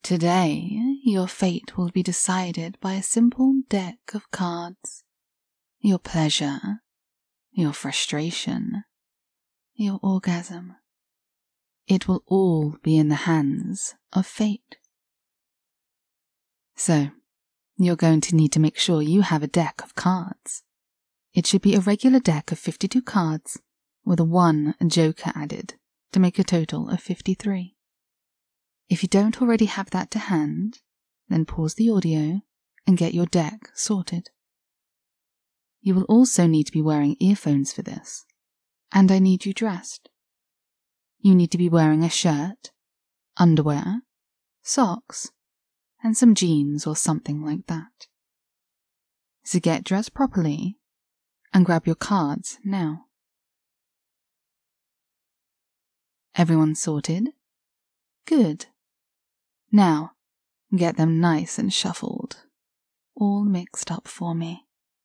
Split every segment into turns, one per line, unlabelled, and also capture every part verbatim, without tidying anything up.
Today, your fate will be decided by a simple deck of cards. Your pleasure, your frustration, your orgasm. It will all be in the hands of fate. So, you're going to need to make sure you have a deck of cards. It should be a regular deck of fifty-two cards with a one joker added to make a total of fifty-three. If you don't already have that to hand, then pause the audio and get your deck sorted. You will also need to be wearing earphones for this, and I need you dressed. You need to be wearing a shirt, underwear, socks, and some jeans or something like that. So get dressed properly and grab your cards now. Everyone sorted? Good. Now, get them nice and shuffled, all mixed up for me.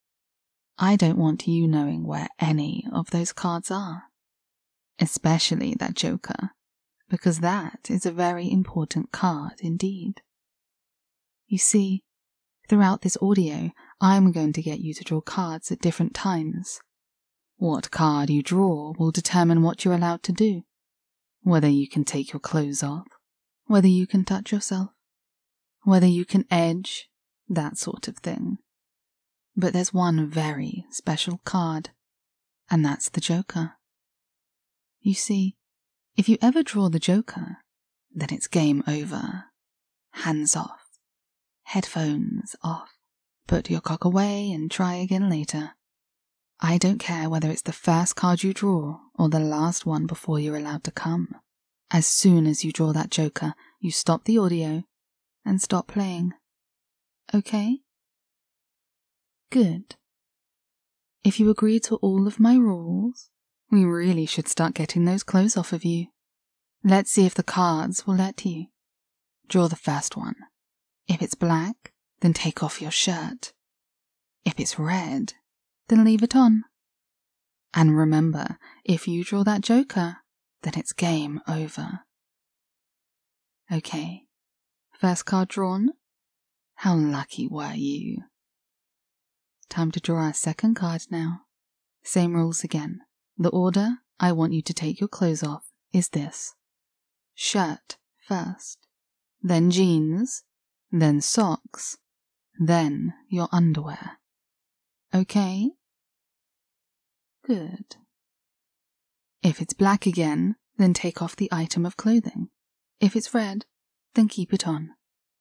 I don't want you knowing where any of those cards are, especially that joker, because that is a very important card indeed. You see, throughout this audio, I'm going to get you to draw cards at different times. What card you draw will determine what you're allowed to do, whether you can take your clothes off, whether you can touch yourself, whether you can edge, that sort of thing. But there's one very special card, and that's the joker. You see, if you ever draw the joker, then it's game over. Hands off, headphones off, put your cock away and try again later. I don't care whether it's the first card you draw or the last one before you're allowed to come. As soon as you draw that joker, you stop the audio and stop playing. Okay? Good. If you agree to all of my rules, we really should start getting those clothes off of you. Let's see if the cards will let you. Draw the first one. If it's black, then take off your shirt. If it's red, then leave it on. And remember, if you draw that joker, then it's game over. Okay, first card drawn. How lucky were you? Time to draw our second card now. Same rules again. The order I want you to take your clothes off is this. Shirt first, then jeans, then socks, then your underwear. Okay? Good. If it's black again, then take off the item of clothing. If it's red, then keep it on.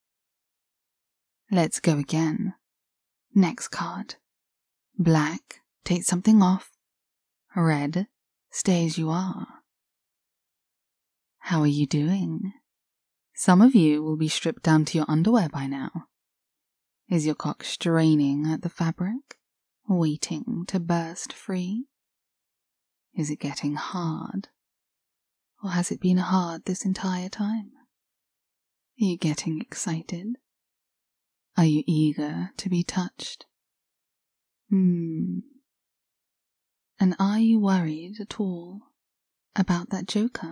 Let's go again. Next card. Black, take something off. Red, stay as you are. How are you doing? Some of you will be stripped down to your underwear by now. Is your cock straining at the fabric, waiting to burst free? Is it getting hard? Or has it been hard this entire time? Are you getting excited? Are you eager to be touched? Hmm. And are you worried at all about that joker?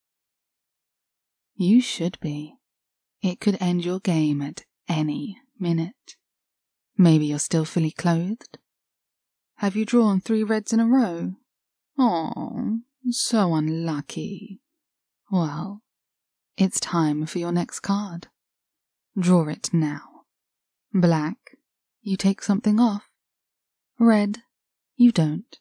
You should be. It could end your game at any minute. Maybe you're still fully clothed. Have you drawn three reds in a row? Oh, so unlucky. Well, it's time for your next card. Draw it now. Black, you take something off. Red, you don't.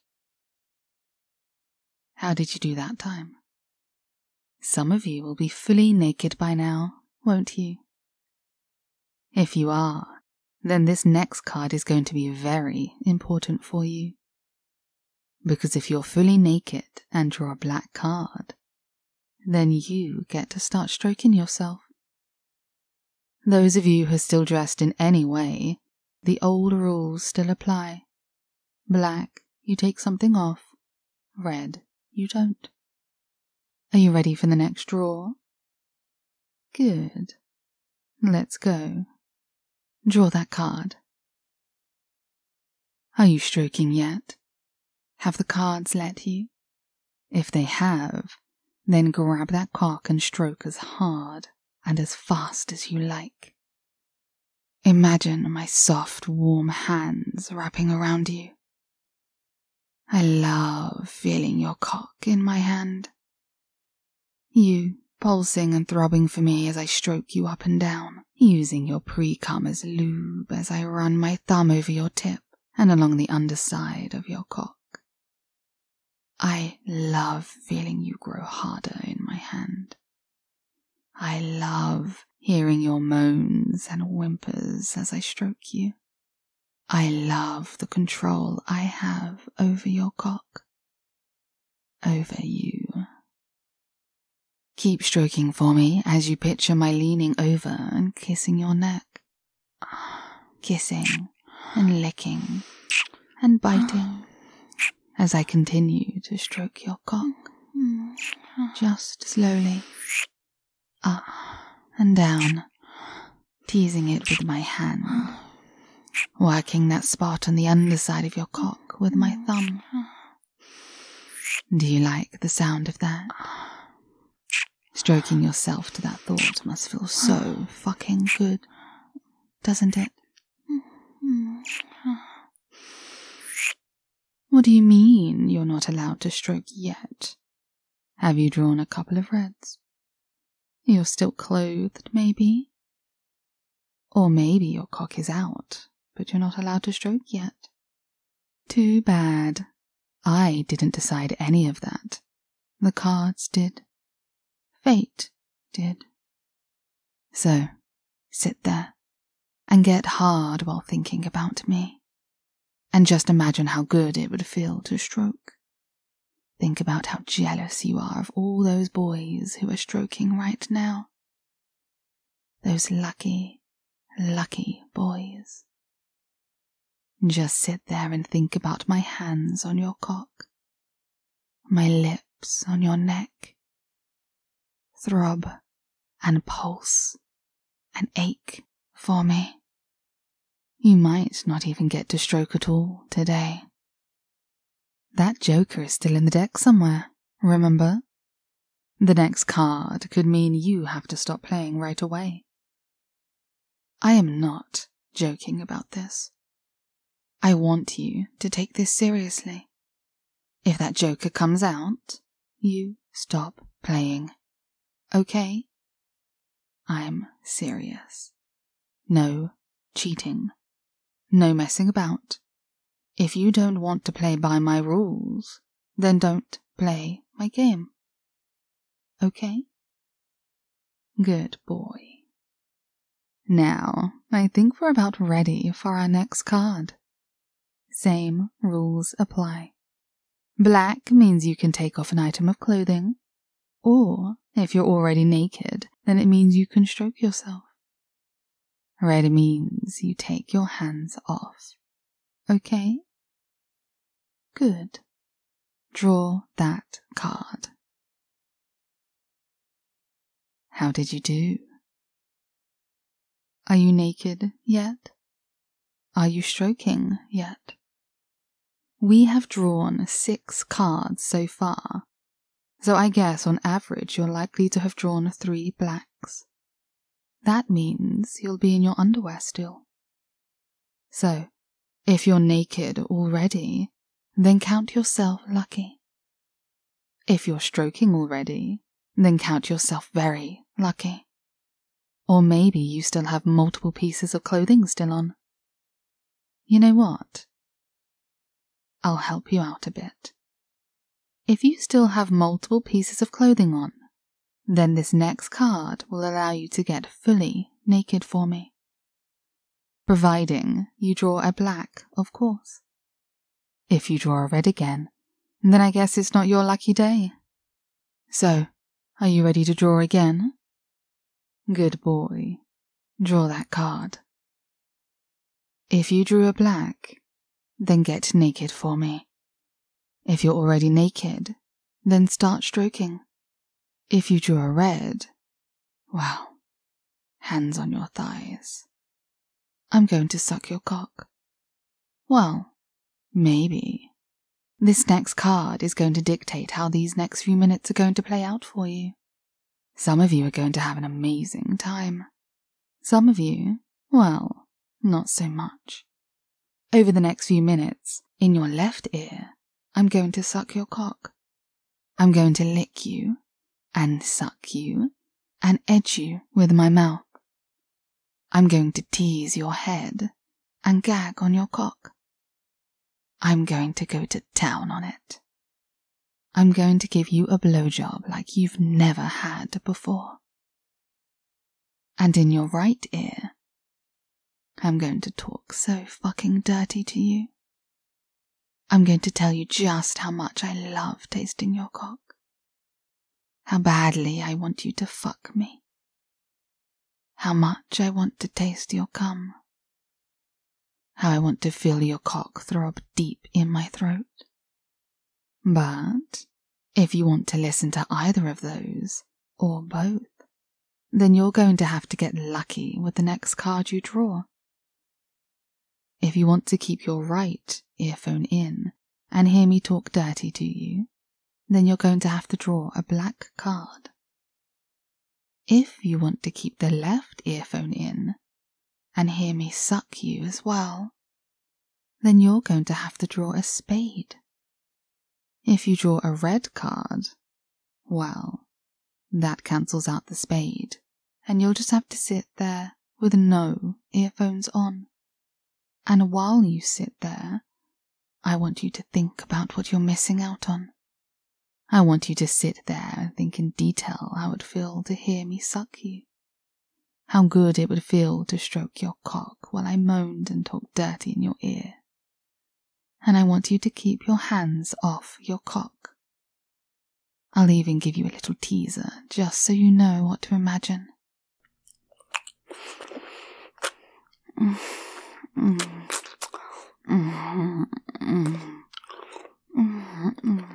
How did you do that time? Some of you will be fully naked by now, won't you? If you are, then this next card is going to be very important for you. Because if you're fully naked and draw a black card, then you get to start stroking yourself. Those of you who are still dressed in any way, the old rules still apply. Black, you take something off. Red, you don't. Are you ready for the next draw? Good. Let's go. Draw that card. Are you stroking yet? Have the cards let you? If they have, then grab that cock and stroke as hard and as fast as you like. Imagine my soft, warm hands wrapping around you. I love feeling your cock in my hand. You pulsing and throbbing for me as I stroke you up and down, using your pre-cum as lube as I run my thumb over your tip and along the underside of your cock. I love feeling you grow harder in my hand. I love hearing your moans and whimpers as I stroke you. I love the control I have over your cock. Over you. Keep stroking for me as you picture my leaning over and kissing your neck. Kissing and licking and biting as I continue to stroke your cock. Just slowly. Up and down, teasing it with my hand, working that spot on the underside of your cock with my thumb. Do you like the sound of that? Stroking yourself to that thought must feel so fucking good, doesn't it? What do you mean you're not allowed to stroke yet? Have you drawn a couple of reds? You're still clothed, maybe? Or maybe your cock is out, but you're not allowed to stroke yet. Too bad. I didn't decide any of that. The cards did. Fate did. So, sit there and get hard while thinking about me. And just imagine how good it would feel to stroke. Think about how jealous you are of all those boys who are stroking right now. Those lucky, lucky boys. Just sit there and think about my hands on your cock, my lips on your neck. Throb and pulse and ache for me. You might not even get to stroke at all today. That joker is still in the deck somewhere, remember? The next card could mean you have to stop playing right away. I am not joking about this. I want you to take this seriously. If that joker comes out, you stop playing. Okay? I'm serious. No cheating. No messing about. If you don't want to play by my rules, then don't play my game. Okay? Good boy. Now, I think we're about ready for our next card. Same rules apply. Black means you can take off an item of clothing, or if you're already naked, then it means you can stroke yourself. Red means you take your hands off. Okay? Good. Draw that card. How did you do? Are you naked yet? Are you stroking yet? We have drawn six cards so far, so I guess on average you're likely to have drawn three blacks. That means you'll be in your underwear still. So, if you're naked already, then count yourself lucky. If you're stroking already, then count yourself very lucky. Or maybe you still have multiple pieces of clothing still on. You know what? I'll help you out a bit. If you still have multiple pieces of clothing on, then this next card will allow you to get fully naked for me. Providing you draw a black, of course. If you draw a red again, then I guess it's not your lucky day. So, are you ready to draw again? Good boy. Draw that card. If you drew a black, then get naked for me. If you're already naked, then start stroking. If you drew a red, well, hands on your thighs. I'm going to suck your cock. Well, maybe. This next card is going to dictate how these next few minutes are going to play out for you. Some of you are going to have an amazing time. Some of you, well, not so much. Over the next few minutes, in your left ear, I'm going to suck your cock. I'm going to lick you, and suck you, and edge you with my mouth. I'm going to tease your head, and gag on your cock. I'm going to go to town on it. I'm going to give you a blowjob like you've never had before. And in your right ear, I'm going to talk so fucking dirty to you. I'm going to tell you just how much I love tasting your cock. How badly I want you to fuck me. How much I want to taste your cum. How I want to feel your cock throb deep in my throat. But if you want to listen to either of those, or both, then you're going to have to get lucky with the next card you draw. If you want to keep your right earphone in and hear me talk dirty to you, then you're going to have to draw a black card. If you want to keep the left earphone in and hear me suck you as well, then you're going to have to draw a spade. If you draw a red card, well, that cancels out the spade, and you'll just have to sit there with no earphones on. And while you sit there, I want you to think about what you're missing out on. I want you to sit there and think in detail how it would feel to hear me suck you. How good it would feel to stroke your cock while I moaned and talked dirty in your ear. And I want you to keep your hands off your cock. I'll even give you a little teaser just so you know what to imagine. Mm. Mm. Mm. Mm. Mm. Mm.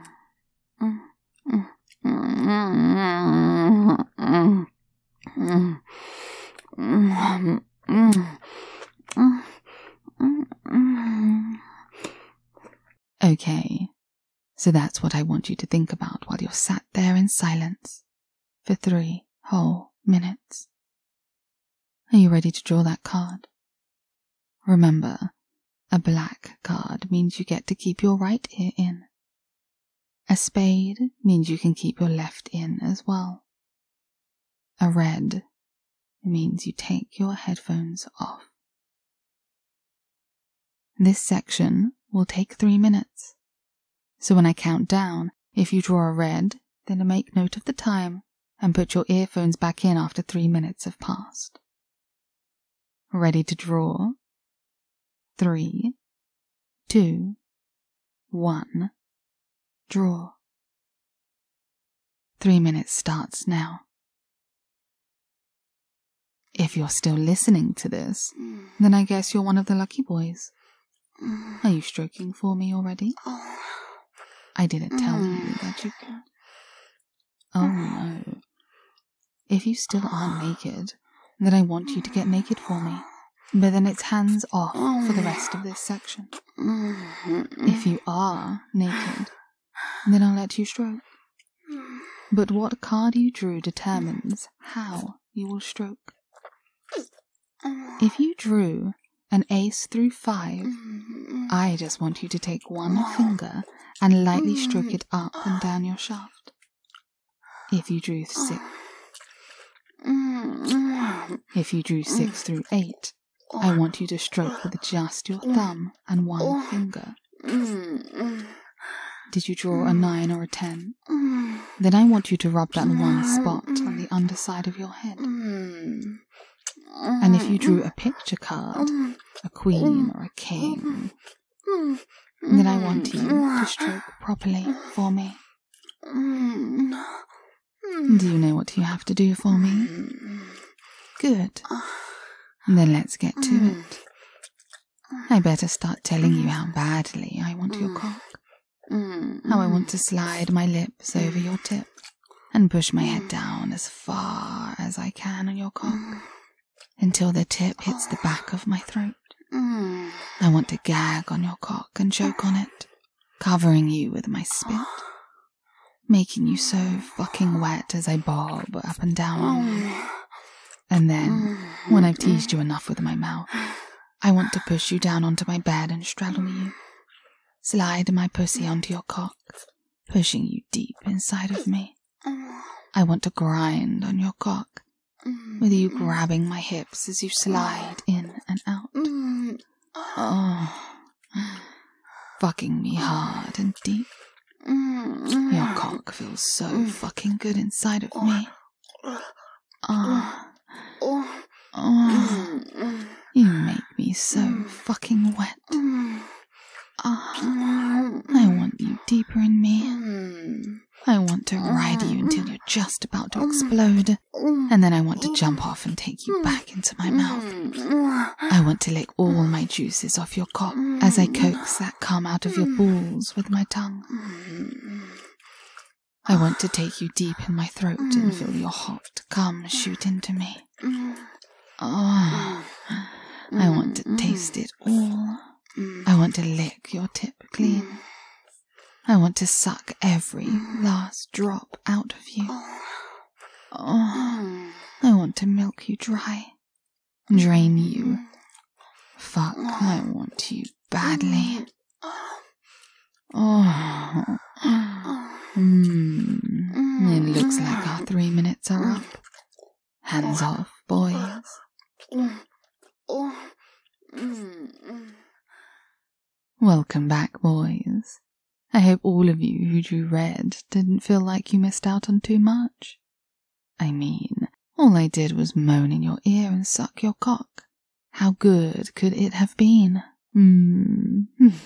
Okay, so that's what I want you to think about while you're sat there in silence for three whole minutes. Are you ready to draw that card? Remember, a black card means you get to keep your right ear in. A spade means you can keep your left in as well. A red means you take your headphones off. This section will take three minutes. So when I count down, if you draw a red, then make note of the time and put your earphones back in after three minutes have passed. Ready to draw? Three, two, one, draw. Three minutes starts now. If you're still listening to this, then I guess you're one of the lucky boys. Are you stroking for me already? I didn't tell you that you could. Oh no. If you still aren't naked, then I want you to get naked for me. But then it's hands off for the rest of this section. If you are naked, then I'll let you stroke. But what card you drew determines how you will stroke. If you drew an ace through five, I just want you to take one finger and lightly stroke it up and down your shaft. If you drew six, if you drew six through eight, I want you to stroke with just your thumb and one finger. Did you draw a nine or a ten? Then I want you to rub that one spot on the underside of your head. And if you drew a picture card, a queen or a king, then I want you to stroke properly for me. Do you know what you have to do for me? Good. Then let's get to it. I better start telling you how badly I want your cock. How I want to slide my lips over your tip and push my head down as far as I can on your cock until the tip hits the back of my throat. I want to gag on your cock and choke on it, covering you with my spit. making you so fucking wet as I bob up and down on you. And then, when I've teased you enough with my mouth, I want to push you down onto my bed and straddle you, slide my pussy onto your cock, pushing you deep inside of me. I want to grind on your cock, with you grabbing my hips as you slide in and out. Oh, fucking me hard and deep. Your cock feels so fucking good inside of me. Oh, oh, you make me so fucking wet. Oh, I want you deeper in me. I want to ride you until you're just about to explode, and then I want to jump off and take you back into my mouth. I want to lick all my juices off your cock as I coax that cum out of your balls with my tongue. I want to take you deep in my throat and feel your hot cum shoot into me. Oh, I want to taste it all. I want to lick your tip clean. I want to suck every last drop out of you. Oh, I want to milk you dry, drain you. Fuck, I want you badly. Oh, mm. It looks like our three minutes are up. Hands off, boys. Welcome back, boys. I hope all of you who drew red didn't feel like you missed out on too much. I mean, all I did was moan in your ear and suck your cock. How good could it have been? Mm.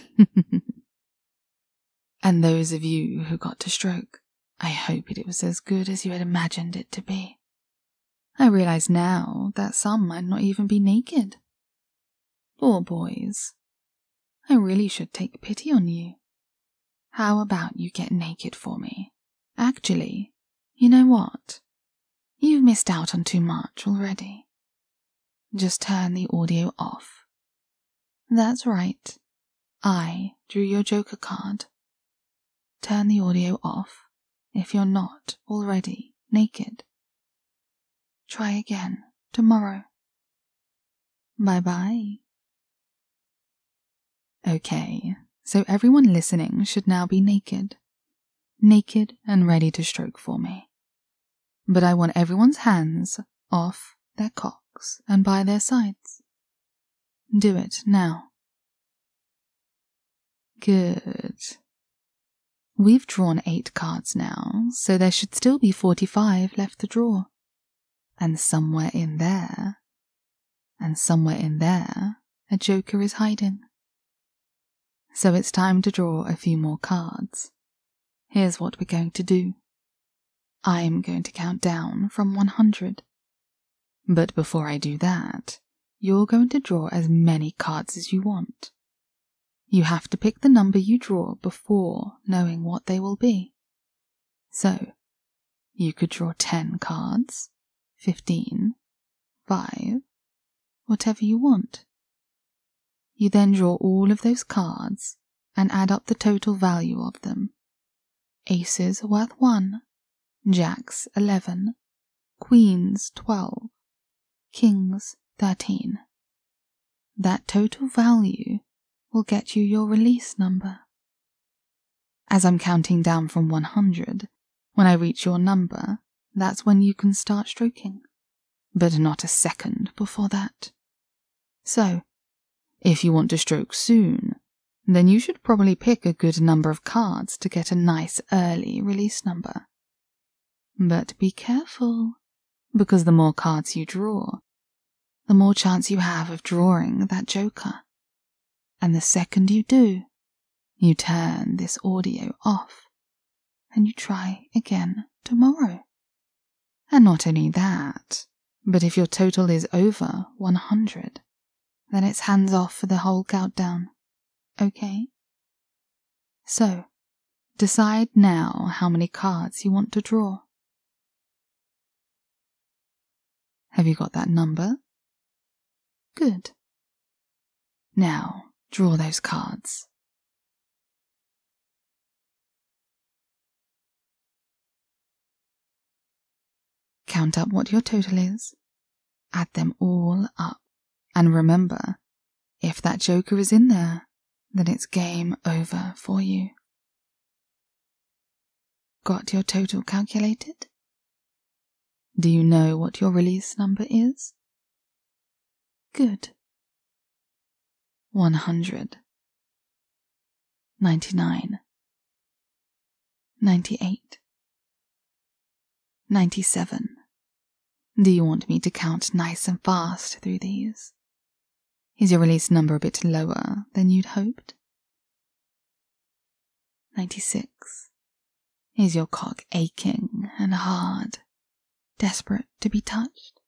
And those of you who got to stroke, I hope it was as good as you had imagined it to be. I realize now that some might not even be naked. Poor boys. I really should take pity on you. How about you get naked for me? Actually, you know what? You've missed out on too much already. Just turn the audio off. That's right. I drew your Joker card. Turn the audio off if you're not already naked. Try again tomorrow. Bye-bye. Okay, so everyone listening should now be naked. Naked and ready to stroke for me. But I want everyone's hands off their cocks and by their sides. Do it now. Good. We've drawn eight cards now, so there should still be forty-five left to draw. And somewhere in there, and somewhere in there, a joker is hiding. So it's time to draw a few more cards. Here's what we're going to do. I'm going to count down from one hundred. But before I do that, you're going to draw as many cards as you want. You have to pick the number you draw before knowing what they will be. So, you could draw ten cards, fifteen, five, whatever you want. You then draw all of those cards and add up the total value of them. Aces are worth one, jacks eleven, queens twelve, kings thirteen. That total value will get you your release number. As I'm counting down from one hundred, when I reach your number, that's when you can start stroking, but not a second before that. So, if you want to stroke soon, then you should probably pick a good number of cards to get a nice early release number. But be careful, because the more cards you draw, the more chance you have of drawing that joker. And the second you do, you turn this audio off, and you try again tomorrow. And not only that, but if your total is over one hundred, then it's hands off for the whole countdown. Okay? So, decide now how many cards you want to draw. Have you got that number? Good. Now, draw those cards. count up what your total is, add them all up, and remember, if that joker is in there, then it's game over for you. Got your total calculated? Do you know what your release number is? Good. One hundred. Ninety-nine. Ninety-eight. Ninety-seven. Do you want me to count nice and fast through these? Is your release number a bit lower than you'd hoped? Ninety-six. Is your cock aching and hard, desperate to be touched?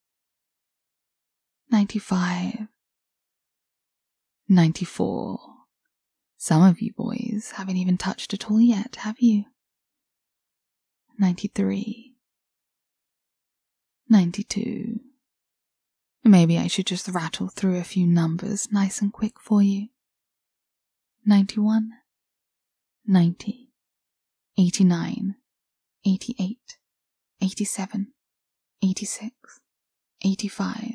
Ninety-five. Ninety-four. Some of you boys haven't even touched at all yet, have you? Ninety-three. Ninety-two. Maybe I should just rattle through a few numbers nice and quick for you. Ninety-one. Ninety. Eighty-nine. Eighty-eight. Eighty-seven. Eighty-six. Eighty-five.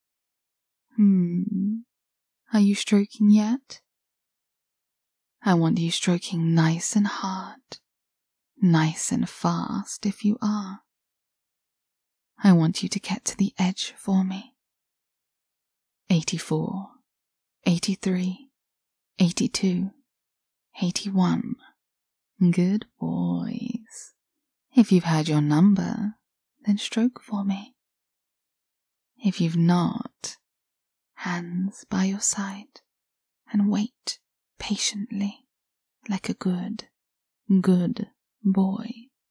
Hmm. Are you stroking yet? I want you stroking nice and hard, nice and fast if you are. I want you to get to the edge for me. Eighty-four. Eighty-three. Eighty-two. Eighty-one. Good boys. If you've had your number, then stroke for me. If you've not, hands by your side and wait patiently like a good, good boy.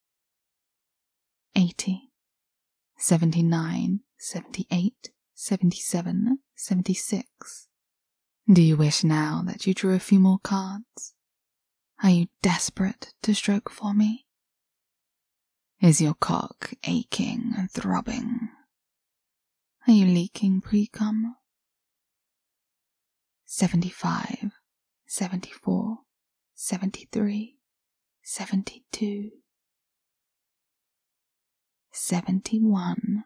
Eighty. Seventy-nine. Seventy-eight. Seventy-seven. Seventy-six. Do you wish now that you drew a few more cards? Are you desperate to stroke for me? Is your cock aching and throbbing? Are you leaking pre-cum? Seventy-five, seventy-four, seventy-three, seventy-two, seventy-one,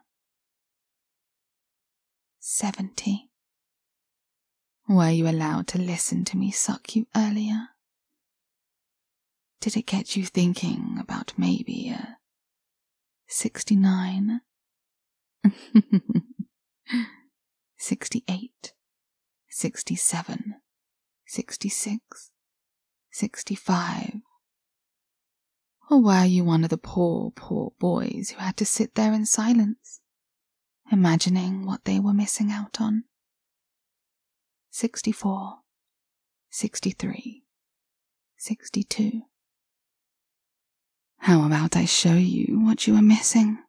seventy. Were you allowed to listen to me suck you earlier? Did it get you thinking about maybe a sixty-nine? Sixty-eight. Sixty-seven. Sixty-six. Sixty-five. Or were you one of the poor, poor boys who had to sit there in silence, imagining what they were missing out on? Sixty-four. Sixty-three. Sixty-two. How about I show you what you are missing?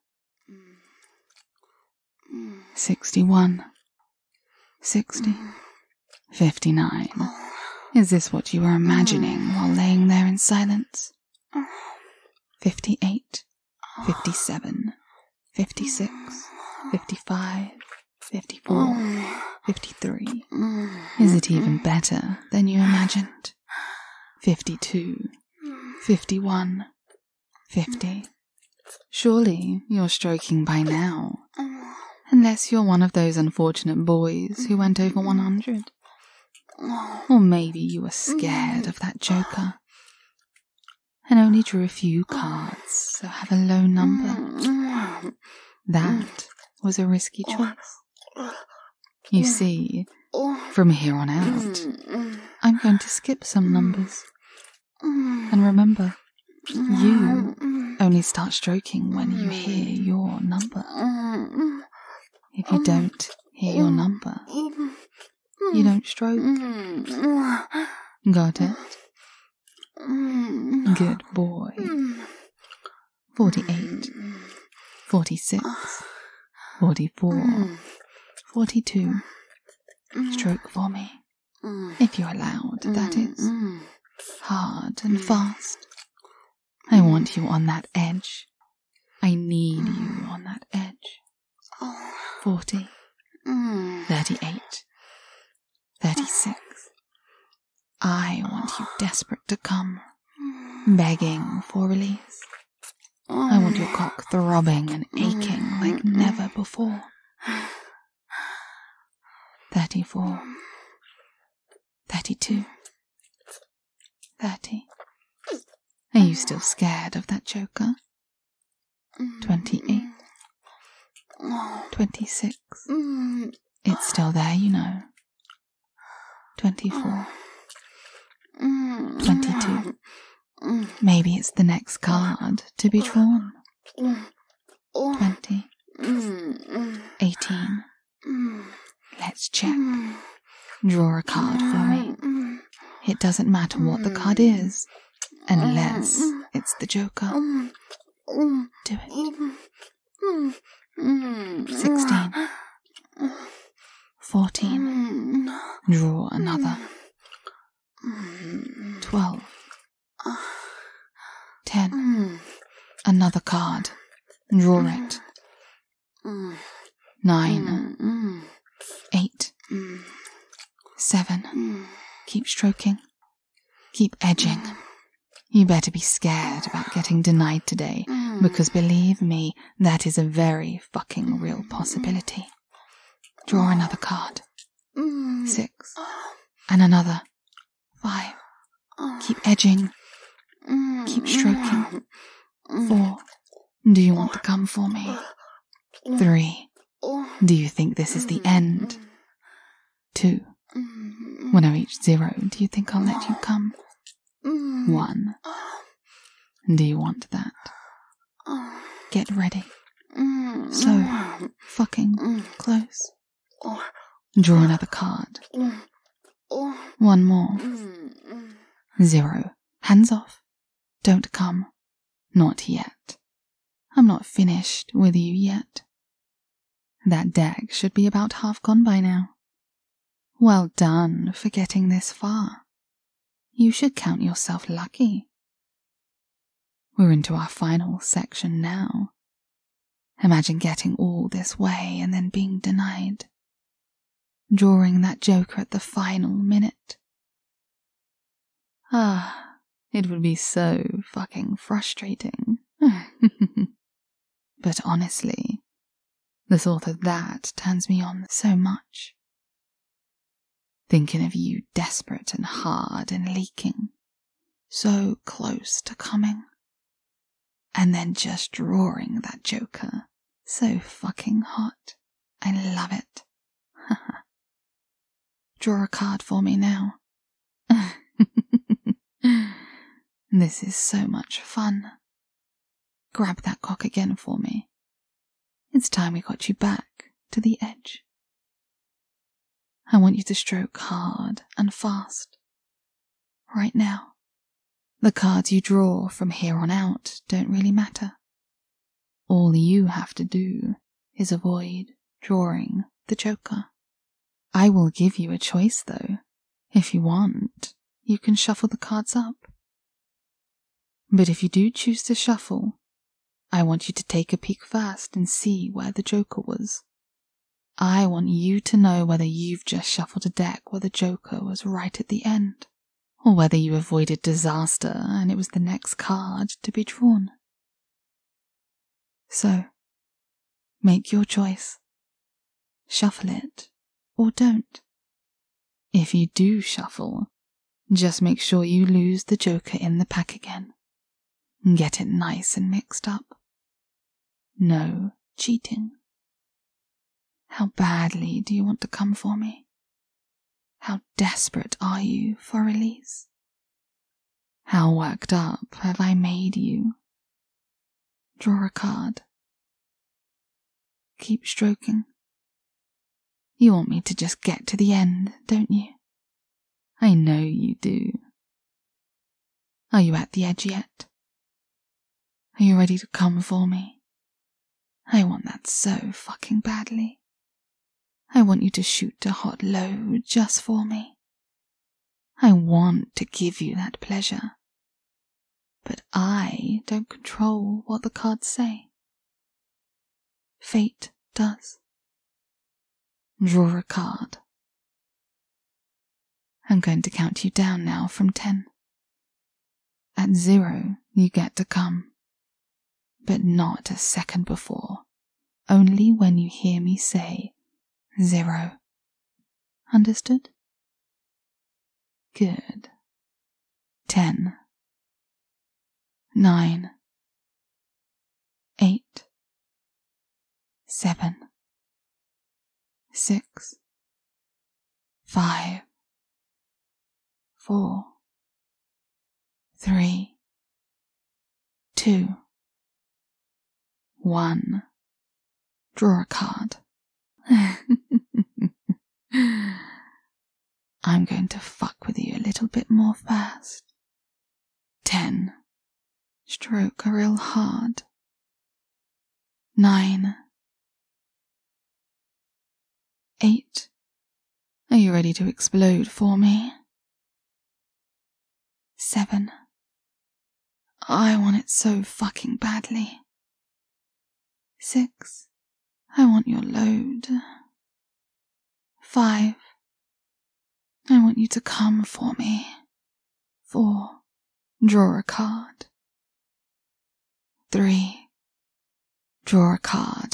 Sixty-one. Sixty. Fifty-nine. Is this what you were imagining while laying there in silence? Fifty-eight. Fifty-seven. Fifty-six. Fifty-five. Fifty-four. Fifty-three. Is it even better than you imagined? Fifty-two. Fifty-one. Fifty. Surely you're stroking by now, unless you're one of those unfortunate boys who went over one hundred. Or maybe you were scared of that joker and only drew a few cards, so have a low number. That was a risky choice. You see, from here on out, I'm going to skip some numbers. And remember, you only start stroking when you hear your number. If you don't hear your number, you don't stroke. Got it? Good boy. Forty-eight. Forty-six. Forty-four. Forty-two. Stroke for me. If you're allowed, that is. Hard and fast. I want you on that edge. I need you on that edge. Forty. Thirty-eight. Thirty-six. I want you desperate to come, begging for release. I want your cock throbbing and aching like never before. Thirty-four. Thirty-two. Thirty. Are you still scared of that joker? Twenty-eight. Twenty-six. It's still there, you know. Twenty-four. Twenty-two. Maybe it's the next card to be drawn. Twenty. Eighteen. Let's check. Draw a card for me. It doesn't matter what the card is, unless it's the joker. Do it. Sixteen. Fourteen. Draw another. Twelve. Ten. Another card. Draw it. Nine. Eight. Seven. Keep stroking. Keep edging. You better be scared about getting denied today, because believe me, that is a very fucking real possibility. Draw another card. Six. And another. Five. Keep edging. Keep stroking. Four. Do you want to come for me? Three. Do you think this is the end? Two. When I reach zero, do you think I'll let you come? One. Do you want that? Get ready. So fucking close. Draw another card. One more. Zero. Hands off. Don't come. Not yet. I'm not finished with you yet. That deck should be about half gone by now. Well done for getting this far. You should count yourself lucky. We're into our final section now. Imagine getting all this way and then being denied. Drawing that joker at the final minute. Ah, it would be so fucking frustrating. But honestly, the thought of that turns me on so much. Thinking of you desperate and hard and leaking, so close to coming, and then just drawing that joker so fucking hot. I love it. Draw a card for me now. This is so much fun. Grab that cock again for me. It's time we got you back to the edge. I want you to stroke hard and fast. Right now. The cards you draw from here on out don't really matter. All you have to do is avoid drawing the joker. I will give you a choice though. If you want, you can shuffle the cards up. But if you do choose to shuffle, I want you to take a peek first and see where the joker was. I want you to know whether you've just shuffled a deck where the joker was right at the end, or whether you avoided disaster and it was the next card to be drawn. So, make your choice. Shuffle it, or don't. If you do shuffle, just make sure you lose the joker in the pack again. Get it nice and mixed up. No cheating. How badly do you want to come for me? How desperate are you for release? How worked up have I made you? Draw a card. Keep stroking. You want me to just get to the end, don't you? I know you do. Are you at the edge yet? Are you ready to come for me? I want that so fucking badly. I want you to shoot a hot load just for me. I want to give you that pleasure. But I don't control what the cards say. Fate does. Draw a card. I'm going to count you down now from ten. At zero, you get to come. but not a second before. Only when you hear me say zero. Understood? Good. Ten. Nine. Eight. Seven. Six. Five. Four. Three. Two. One. Draw a card. I'm going to fuck with you a little bit more first. Ten. Stroke real hard. Nine. Eight. Are you ready to explode for me? Seven. I want it so fucking badly. Six. I want your load. Five. I want you to come for me. Four. Draw a card. Three. Draw a card.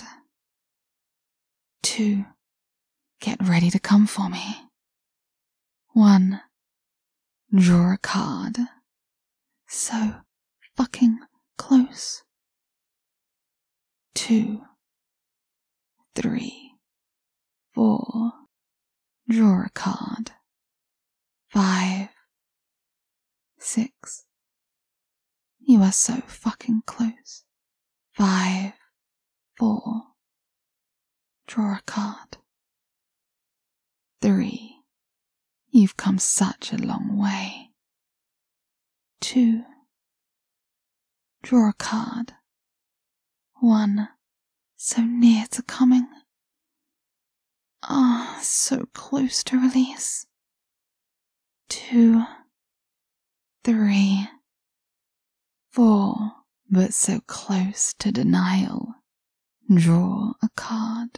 Two. Get ready to come for me. One. Draw a card. So fucking close. Two. Three. Four. Draw a card. Five. Six. You are so fucking close. Five. Four. Draw a card. Three. You've come such a long way. Two. Draw a card. One. So near to coming. Ah, oh, so close to release. Two. Three. Four. But so close to denial. Draw a card.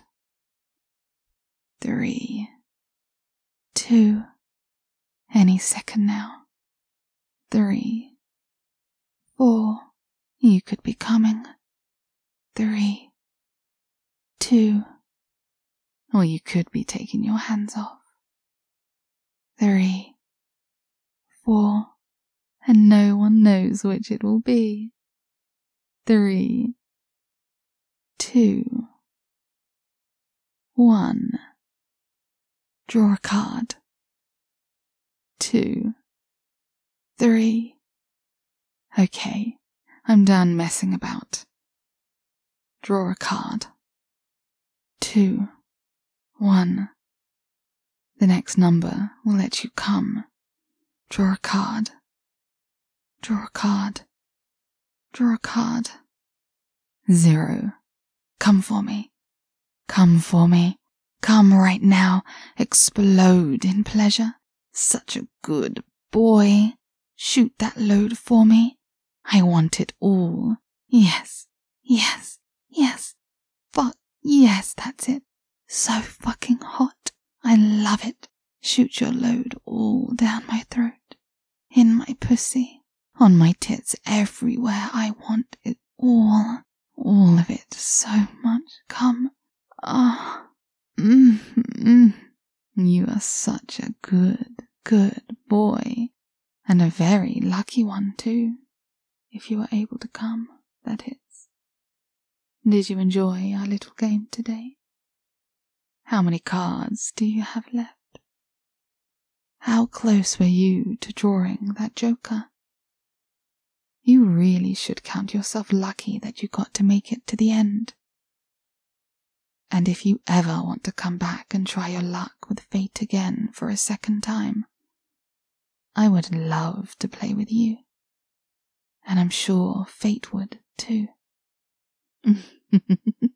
Three. Two. Any second now. Three. Four. You could be coming. Three. Two. Or you could be taking your hands off. Three. Four. And no one knows which it will be. Three. Two. One. Draw a card. Two. Three. Okay, I'm done messing about. Draw a card. Two. One. The next number will let you come. Draw a card. Draw a card. Draw a card. Zero. Come for me. Come for me. Come right now. Explode in pleasure. Such a good boy. Shoot that load for me. I want it all. Yes. Yes. Yes. Fuck. Yes, that's it. So fucking hot. I love it. Shoot your load all down my throat. In my pussy. On my tits. Everywhere. I want it all. All of it. So much. Come. Ah. Oh. Mm-hmm. You are such a good, good boy. And a very lucky one too. If you were able to come, that is. Did you enjoy our little game today? How many cards do you have left? How close were you to drawing that joker? You really should count yourself lucky that you got to make it to the end. And if you ever want to come back and try your luck with fate again for a second time, I would love to play with you. And I'm sure fate would too.